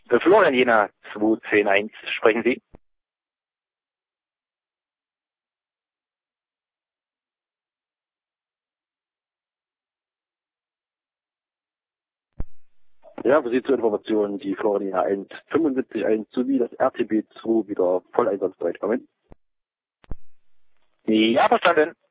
Florian Jena 210-1, sprechen Sie? Ja, für Sie zur Information, die Florian Jena 1 75-1 sowie das RTB 2 wieder voll einsatzbereit. Moment. Ja, verstanden.